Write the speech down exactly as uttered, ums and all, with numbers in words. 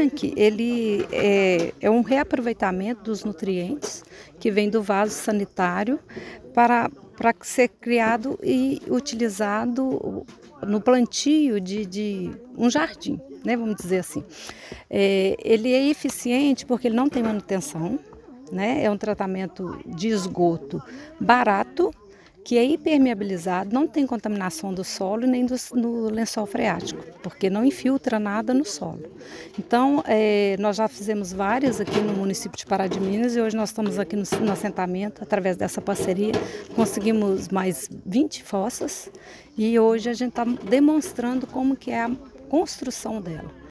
tanque, ele é, é um reaproveitamento dos nutrientes que vem do vaso sanitário para, para ser criado e utilizado no plantio de, de um jardim, né, vamos dizer assim. É, ele é eficiente porque ele não tem manutenção, né, é um tratamento de esgoto barato, que é impermeabilizado, não tem contaminação do solo nem do, no lençol freático, porque não infiltra nada no solo. Então, é, nós já fizemos várias aqui no município de Pará de Minas e hoje nós estamos aqui no, no assentamento, através dessa parceria, conseguimos mais vinte fossas e hoje a gente está demonstrando como que é a construção dela.